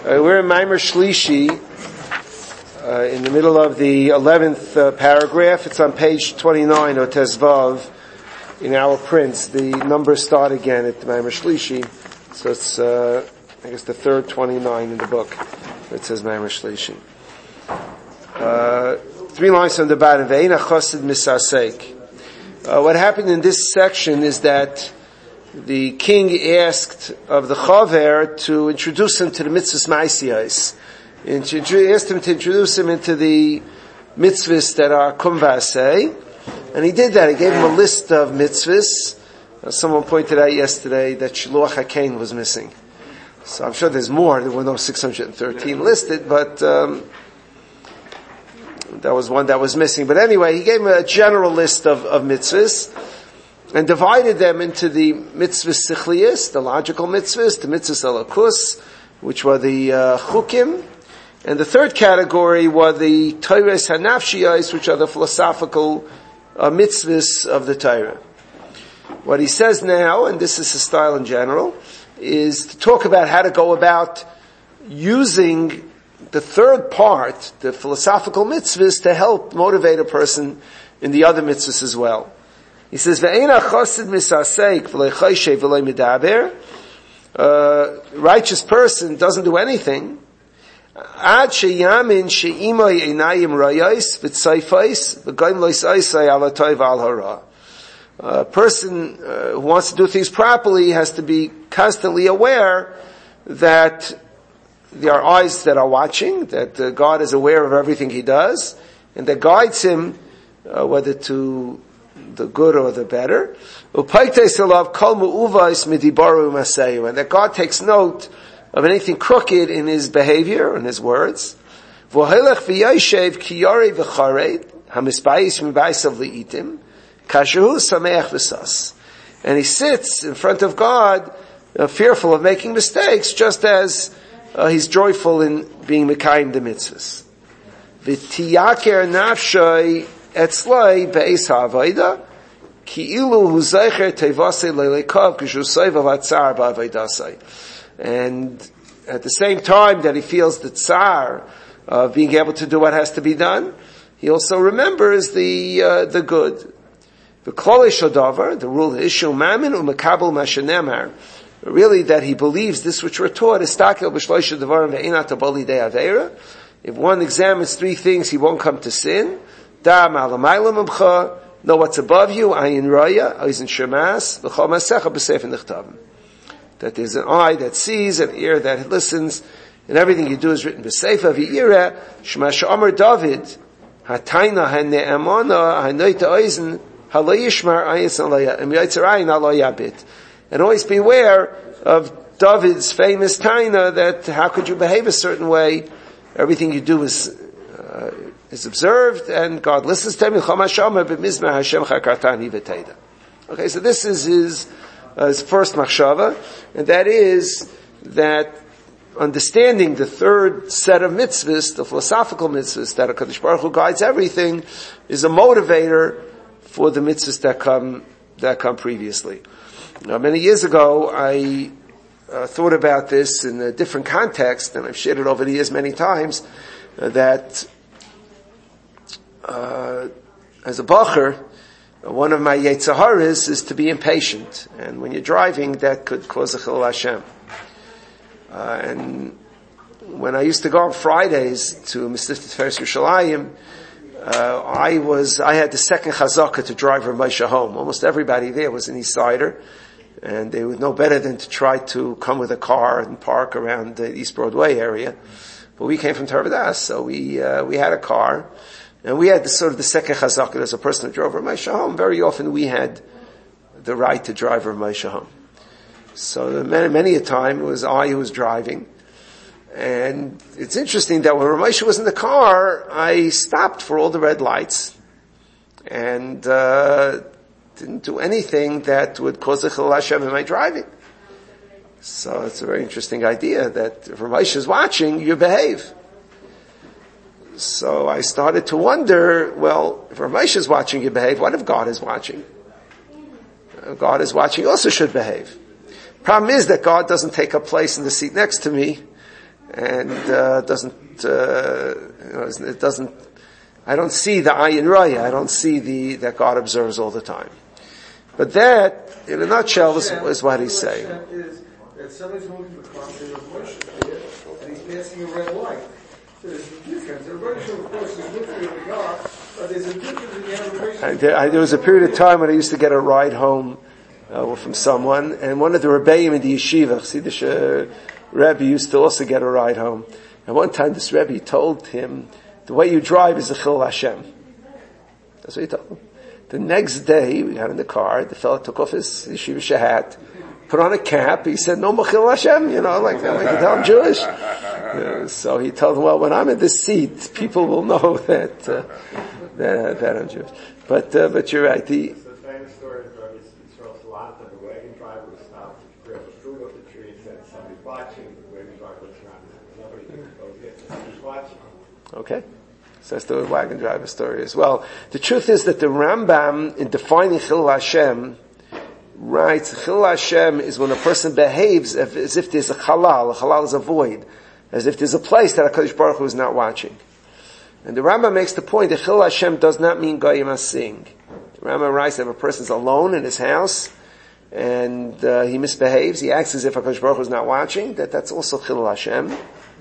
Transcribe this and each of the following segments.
We're in Maimer Shlishi, in the middle of the 11th paragraph. It's on page 29 of Tezvav in our prints. The numbers start again at Maimer Shlishi, so it's I guess the third 29 in the book where it says Maimer Shlishi. 3 lines from the bottom. Ve'ein ha'chosid misasek. What happened in this section is that the king asked of the chaver to introduce him to the mitzvahs ma'asiyos. Asked him to introduce him into the mitzvahs that are kum v'aseh, and he did that. He gave him a list of mitzvahs. Someone pointed out yesterday that Shiluach HaKain was missing. So I'm sure there's more. There were no 613 listed, but that was one that was missing. But anyway, he gave him a general list of mitzvahs and divided them into the mitzvahs sichliyos, the logical mitzvahs, the mitzvahs alakus, which were the chukim, and the third category were the Torahs hanafshiyos, which are the philosophical mitzvahs of the Torah. What he says now, and this is his style in general, is to talk about how to go about using the third part, the philosophical mitzvahs, to help motivate a person in the other mitzvahs as well. He says, "Ve'ein ha'chosid misasek v'lo choshev v'lo medaber." Righteous person doesn't do anything. Ad sheyamin she'imay einayim rayos v'tzayfos v'goyim lo yisaysay ala tov al hara. A person who wants to do things properly has to be constantly aware that there are eyes that are watching, that God is aware of everything he does, and that guides him whether to the good or the better. And that God takes note of anything crooked in his behavior and his words. And he sits in front of God, fearful of making mistakes, just as he's joyful in being mekayim the mitzvahs. V'tiyaker nafshay etzloi be'es ha'avoda ki ilu hu zeicher tevasei leilekov kishu soivav hatzar ba'avodasei. And at the same time that he feels the tsar of being able to do what has to be done, he also remembers the good. The klolish hadavar, the rule ishu mamin u'mekabel mashenemar, really that he believes this which we're taught is takel b'shloisha devarim ve'inat aboli de avera. If one examines 3 things, he won't come to sin. Da ma'alamayla mimcha, know what's above you, ayin raya, oizen shemas, v'chol masecha b'sefer nichtavim. That there's an eye that sees, an ear that listens, and everything you do is written b'sefer v'yira, shema she'amar David, hatayna ha'ne'amana, ha'noita oizen, ha'lo yishmar ayis alaya, and yaitzer ayin alo yabit. And always beware of David's famous taina that how could you behave a certain way? Everything you do is observed, and God listens to him. Okay, so this is his first machshava, and that is that understanding the third set of mitzvahs, the philosophical mitzvahs, that HaKadosh Baruch Hu guides everything, is a motivator for the mitzvahs that come previously. Now, many years ago, I thought about this in a different context, and I've shared it over the years many times, that as a bacher, one of my yetzaharas is to be impatient, and when you're driving, that could cause a chilul Hashem. And when I used to go on Fridays to Mesivta Tiferes Yerushalayim, I had the second chazaka to drive Rav Moshe home. Almost everybody there was an East Sider, and they would know better than to try to come with a car and park around the East Broadway area. But we came from Tarvadas, so we had a car, and we had the second chazaka as a person who drove Rav Moshe home. Very often we had the right to drive Rav Moshe home. So many a time it was I who was driving. And it's interesting that when Rav Moshe was in the car, I stopped for all the red lights and didn't do anything that would cause a chilul Hashem in my driving. So it's a very interesting idea that if Rav Moshe is watching, you behave. So I started to wonder, well, if Rav Moshe is watching, you behave. What if God is watching? If God is watching, you also should behave. Problem is that God doesn't take a place in the seat next to me. and it doesn't. I don't see the ayin raya. I don't see that God observes all the time. But that, in a nutshell, is what he's saying. Is that somebody's moving the car and he's passing a red light. So there's a difference. Everybody should, of course, is looking at the God, but there's a difference in the observation. There was a period of time when I used to get a ride home from someone, and one of the Rebbeim in the yeshiva, Chassidish Rebbe, used to also get a ride home. And one time this Rebbe told him, the way you drive is a Chil Hashem. That's what he told him. The next day, we got in the car, the fellow took off his yeshiva hat, put on a cap, he said, no Chil Hashem, like you tell him Jewish. So he told him, well, when I'm in this seat, people will know that I'm Jewish. But you're right. It's the famous story of Rabbi Yisrael Salant, the wagon driver was stopped, grabbed a fruit off the tree and said, somebody's watching. The wagon driver looks around and said, nobody can go get somebody's watching. Okay. So that's the wagon driver story as well. The truth is that the Rambam, in defining Chil Hashem, writes, Chil Hashem is when a person behaves as if there's a halal. A halal is a void. As if there's a place that HaKadosh Baruch Hu is not watching. And the Rambam makes the point that Chil Hashem does not mean Goyim Asing. The Rambam writes that if a person's alone in his house, and he misbehaves, he acts as if HaKadosh Baruch Hu is not watching, that's also Chil Hashem.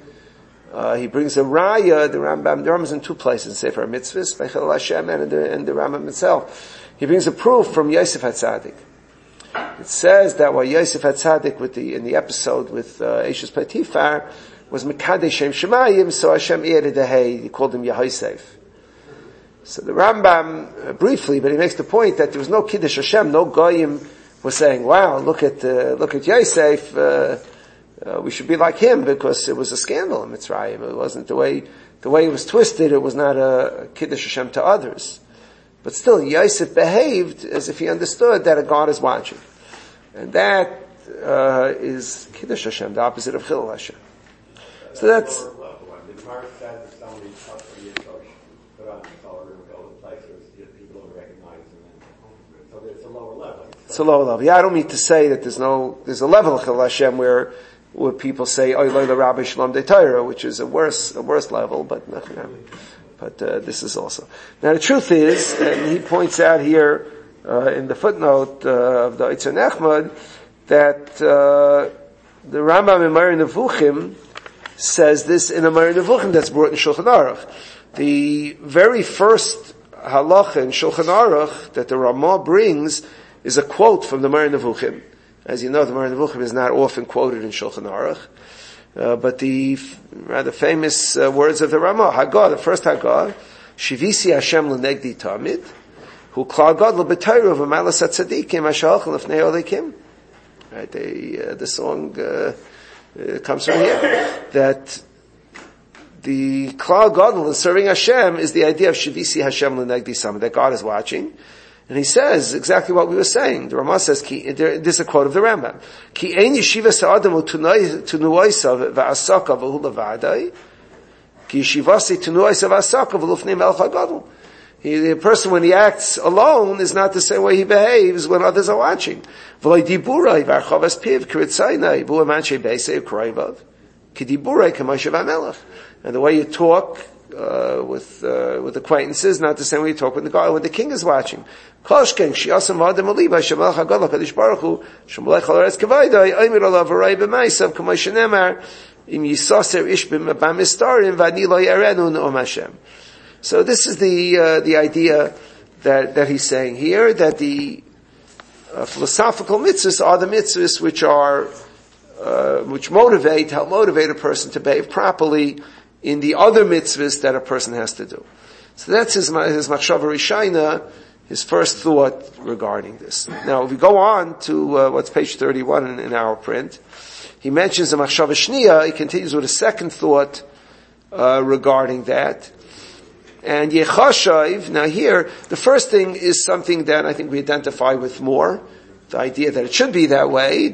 He brings a raya, the Rambam's in two places, in Sefer HaMitzvahs, by Chil Hashem and the Rambam itself. He brings a proof from Yosef HaTzadik. It says that while Yosef HaTzadik in the episode with Eishes Potiphar was Mekadesh Shem Shemayim, so Hashem added the hay, he called him Yehosef. So the Rambam, briefly, but he makes the point that there was no Kiddush Hashem, no Goyim was saying, wow, look at Yosef, we should be like him, because it was a scandal in Mitzrayim. It wasn't the way it was twisted, it was not a Kiddush Hashem to others. But still, Yosef behaved as if he understood that a God is watching. And that is Kiddush Hashem, the opposite of Chil Hashem. So that's... The Gemara says if somebody cuts for Yitzhak, put on the solar and build a place where people don't recognize him. So it's a lower level. It's a lower level. Yeah, I don't mean to say that there's a level of Chil Hashem where people say, Oy Loy Rabbi Shalom De Torah, which is a worse level, but this is also. Now the truth is, and he points out here, in the footnote, of the Eitzah Nechmad, that, the Rambam in Moreh Nevuchim says this in a Moreh Nevuchim that's brought in Shulchan Aruch. The very first halacha in Shulchan Aruch that the Ramah brings is a quote from the Moreh Nevuchim. As you know, the Moreh Nevuchim is not often quoted in Shulchan Aruch. But the rather famous words of the Ramah, Hagah, the first Hagah, Shivisi Hashem l'negdi tamid, hu klal gadol b'Torah v'malas hatzadikim ashalach l'fnei olekim. Right, the song comes from here, that the klal gadol in serving Hashem is the idea of Shivisi Hashem l'negdi tamid, that God is watching. And he says exactly what we were saying. The Ramah says, this is a quote of the Rambam, Ki ein yeshiva sa'adam tunuoisa v'asaka v'hu levadai, ki yeshivasi tunuoisa v'asaka v'lufnei melech hagadol. The person, when he acts alone, is not the same way he behaves when others are watching. V'loi diburai v'archavas piv k'ritzaynai v'hu amanshei be'esei u'kraivav, ki diburai k'moshe v'amelech. And the way you talk with acquaintances, not the same way you talk with the king is watching. Kolshken shiasam v'adam aliba shemelech hagadol kadosh baruch hu shemelech halaretz kavaydai omer olav v'rei b'maisav k'moshe nemar im yisaser ish b'mistarim v'ani lo yarenu ne'om Hashem. So this is the idea that he's saying here, that the philosophical mitzvahs are the mitzvahs which help motivate a person to behave properly in the other mitzvahs that a person has to do. So that's his machshava rishayna, his first thought regarding this. Now, if we go on to what's page 31 in our print, he mentions the machshava shniya. He continues with a second thought regarding that. And yechashav, now here, the first thing is something that I think we identify with more, the idea that it should be that way,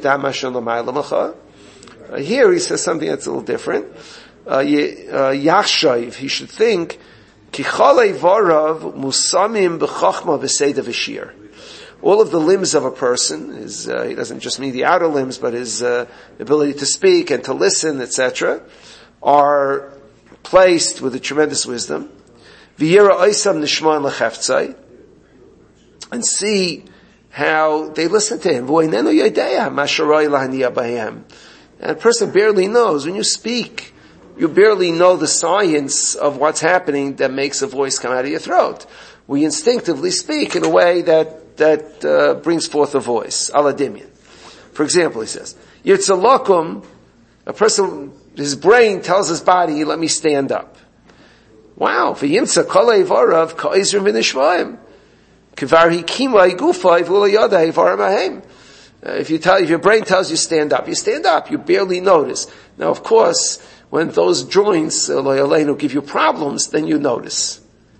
here he says something that's a little different. Yachshav, he should think, Kichalei varav musamim b'chachma v'seida v'shir. All of the limbs of a person, he doesn't just mean the outer limbs, but his ability to speak and to listen, etc., are placed with a tremendous wisdom. V'yira oisam nishman lecheftzai, and see how they listen to him. V'oinenu yodeya masharoi lahaniya bahem. And a person barely knows. When you speak, you barely know the science of what's happening that makes a voice come out of your throat. We instinctively speak in a way that brings forth a voice. Aladimian. For example, he says, Yitzalakum, a person, his brain tells his body, let me stand up. Wow. V'yimtza kol eivarav ka'izrim v'nishmayim. K'var hikima igufay v'ula yada eivarim ahem. If your brain tells you stand up, you stand up. You barely notice. Now, of course, when those joints, give you problems, then you notice.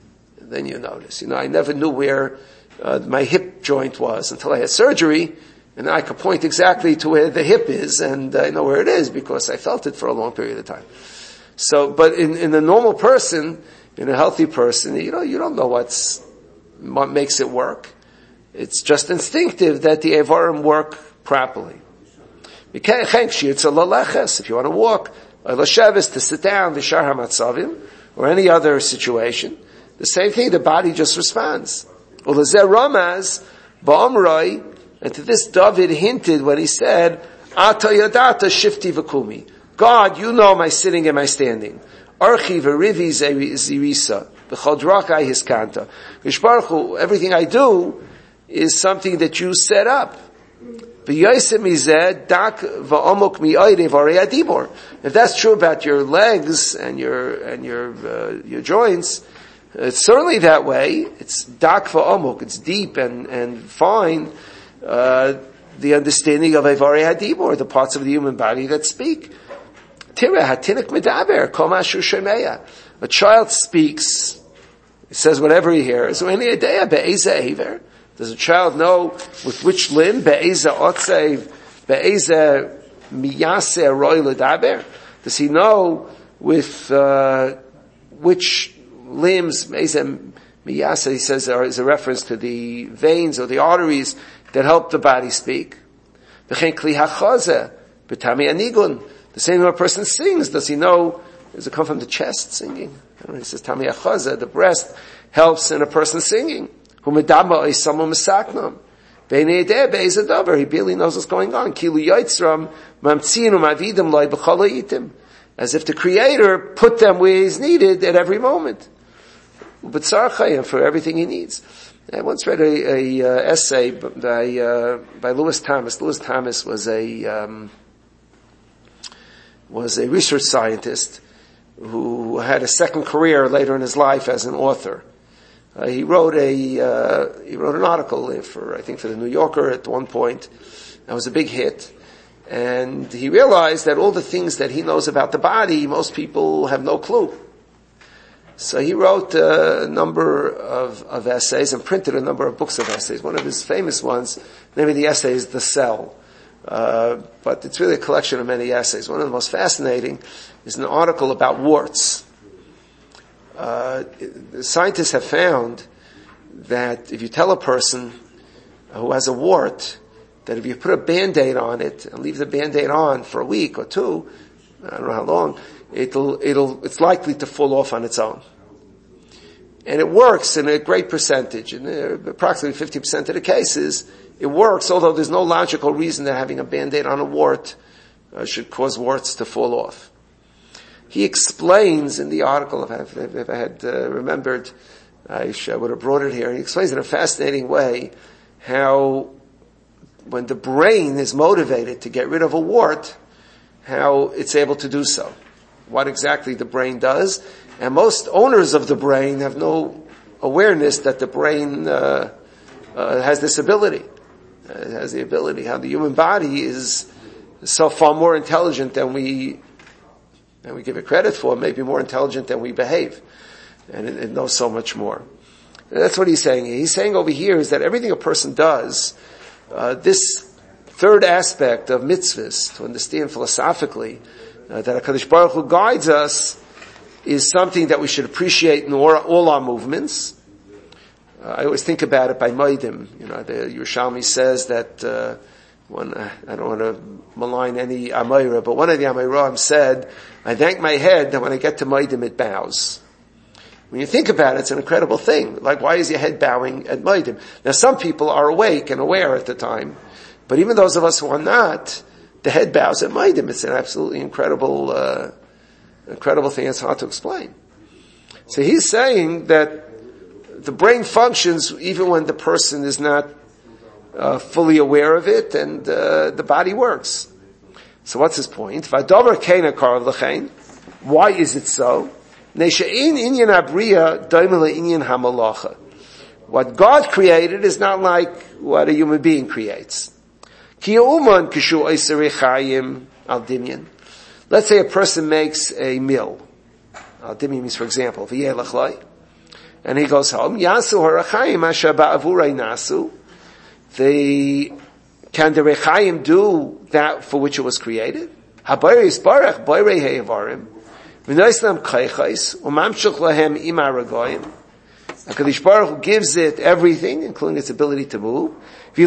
I never knew where my hip joint was until I had surgery, and I could point exactly to where the hip is, and I know where it is because I felt it for a long period of time. So, but in a normal person, in a healthy person, you don't know what makes it work. It's just instinctive that the Evarim work properly. If you want to walk, to sit down, or any other situation, the same thing, the body just responds. And to this David hinted when he said, Ata yadata shifti v'kumi. God, you know my sitting and my standing. Archi v'rivi zirisa. V'chodrakai hiskanta. Everything I do is something that you set up. If that's true about your legs and your joints, it's certainly that way. It's dak va'omok. It's deep and fine. The understanding of Eivarei Hadibor, the parts of the human body that speak. A child speaks. He says whatever he hears. Does a child know with which limb? Does he know with which limbs? He says is a reference to the veins or the arteries that help the body speak. The same way a person sings. Does he know? Does it come from the chest singing? He says Tami Achaza, the breast helps in a person singing. He barely knows what's going on. As if the Creator put them where He's needed at every moment. For everything He needs. I once read a essay by Lewis Thomas. Lewis Thomas was a research scientist who had a second career later in his life as an author. He wrote an article for the New Yorker at one point. That was a big hit. And he realized that all the things that he knows about the body, most people have no clue. So he wrote a number of essays and printed a number of books of essays. One of his famous ones, the name of the essay is The Cell. But it's really a collection of many essays. One of the most fascinating is an article about warts. Scientists have found that if you tell a person who has a wart that if you put a Band-Aid on it and leave the Band-Aid on for a week or two, I don't know how long, it's likely to fall off on its own. And it works in a great percentage. In approximately 50% of the cases, it works, although there's no logical reason that having a Band-Aid on a wart should cause warts to fall off. He explains in the article, if I had remembered, I would have brought it here. He explains in a fascinating way how when the brain is motivated to get rid of a wart, how it's able to do so. What exactly the brain does. And most owners of the brain have no awareness that the brain has this ability. It has the ability. How the human body is so far more intelligent than we give it credit for, maybe more intelligent than we behave. And it knows so much more. And that's what he's saying. He's saying over here is that everything a person does, this third aspect of mitzvahs, to understand philosophically, that HaKadosh Baruch Hu guides us, is something that we should appreciate in all our movements. I always think about it by Moedim. The Yerushalmi says that I don't want to malign any Amayra, but one of the Amayram said, I thank my head that when I get to Maidim it bows. When you think about it, it's an incredible thing. Like, why is your head bowing at Maidim? Now, some people are awake and aware at the time, but even those of us who are not, the head bows at Maidim. It's an absolutely incredible thing. It's hard to explain. So he's saying that the brain functions even when the person is not fully aware of it, and the body works. So what's his point? Why is it so? What God created is not like what a human being creates. Let's say a person makes a meal. Al-Dimi means, for example, and he goes home. Can the Rechaim do that for which it was created? HaKadosh Baruch Hu gives it everything, including its ability to move. The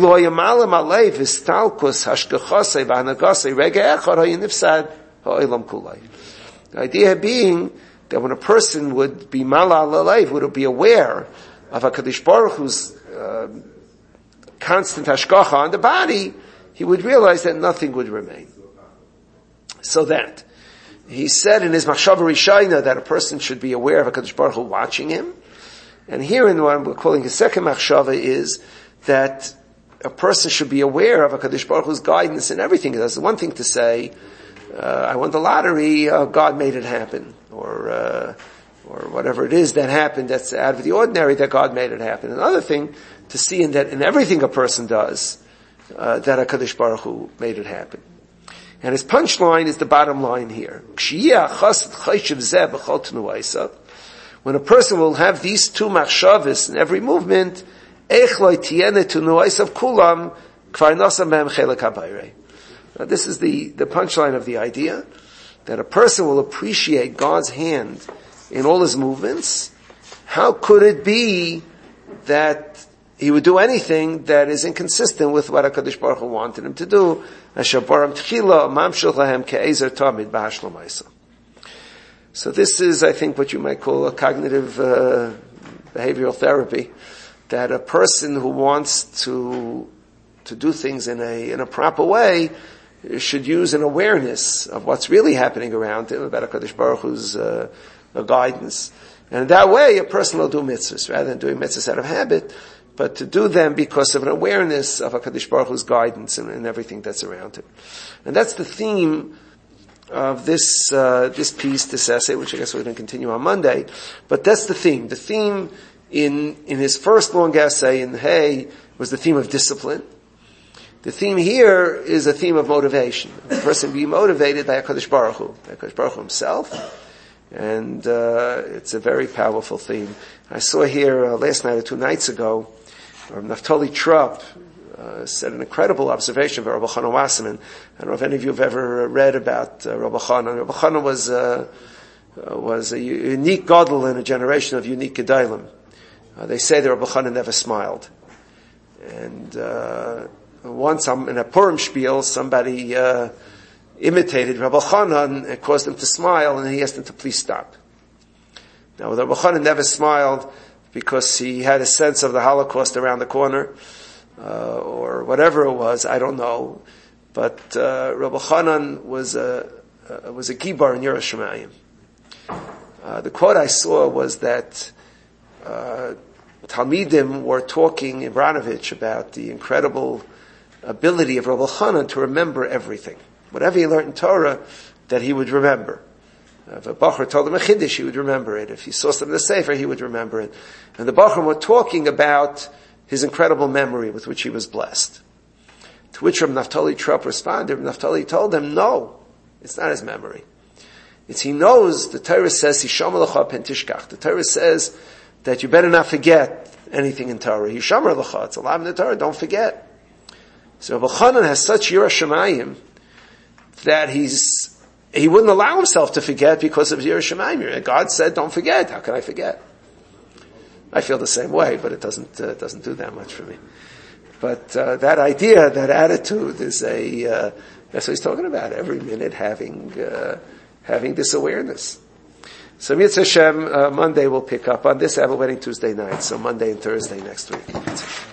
idea being that when a person would be mala alayv, would be aware of HaKadosh Baruch Hu's constant hashgacha on the body, he would realize that nothing would remain. So that he said in his Machshava Rishayna that a person should be aware of HaKadosh Baruch Hu watching him. And here in what we're calling his second Machshava is that a person should be aware of HaKadosh Baruch Hu's guidance in everything he does. It's one thing to say, I won the lottery, God made it happen, or whatever it is that happened that's out of the ordinary, that God made it happen. Another thing to see in that in everything a person does, that HaKadosh Baruch Hu made it happen. And his punchline is the bottom line here. When a person will have these two machshavos in every movement, now, this is the punchline of the idea, that a person will appreciate God's hand in all his movements. How could it be that he would do anything that is inconsistent with what HaKadosh Baruch Hu wanted him to do? So this is, I think, what you might call a cognitive behavioral therapy, that a person who wants to do things in a proper way should use an awareness of what's really happening around him, about HaKadosh Baruch Hu's guidance. And in that way, a person will do mitzvahs, rather than doing mitzvahs out of habit, but to do them because of an awareness of HaKadosh Baruch Hu's guidance and everything that's around him. And that's the theme of this piece, this essay, which I guess we're going to continue on Monday. But that's the theme. The theme in his first long essay in Hay was the theme of discipline. The theme here is a theme of motivation. A person be motivated by HaKadosh Baruch Hu, by HaKadosh Baruch Hu himself. And it's a very powerful theme. I saw here last night or 2 nights ago, Naftali Trupp said an incredible observation by Rabbi Chana Wasserman. I don't know if any of you have ever read about Rabbi Chana. Rabbi Chana was a unique gadol in a generation of unique gedalim. They say that Rabbi Chana never smiled. And once in a Purim spiel, somebody imitated Rabbi Chana and it caused him to smile, and he asked him to please stop. Now, Rabbi Chana never smiled because he had a sense of the Holocaust around the corner, or whatever it was, I don't know. But Rabbi Chana was a gibar in Yerushalayim. The quote I saw was that Talmidim were talking in Branovich about the incredible ability of Rabbi Chana to remember everything. Whatever he learned in Torah, that he would remember. If a Bachar told him a Chiddush, he would remember it. If he saw something in the Sefer, he would remember it. And the Bachar were talking about his incredible memory with which he was blessed. To which Rav Naftali Trupp responded. Rav Naftali told him, no, it's not his memory. It's he knows, the Torah says, Hisham Alecha Pen Tishkach. The Torah says that you better not forget anything in Torah. Hisham Alecha, it's alive in the Torah, don't forget. So Rabbi Chanan has such Yirah Shamayim that he wouldn't allow himself to forget because of Yirah Shamayim. God said, don't forget. How can I forget? I feel the same way, but it doesn't do that much for me. But that idea, that attitude is that's what he's talking about. Every minute having this awareness. So Mitzvah Hashem, Monday we'll pick up on this. I have a wedding Tuesday night, so Monday and Thursday next week.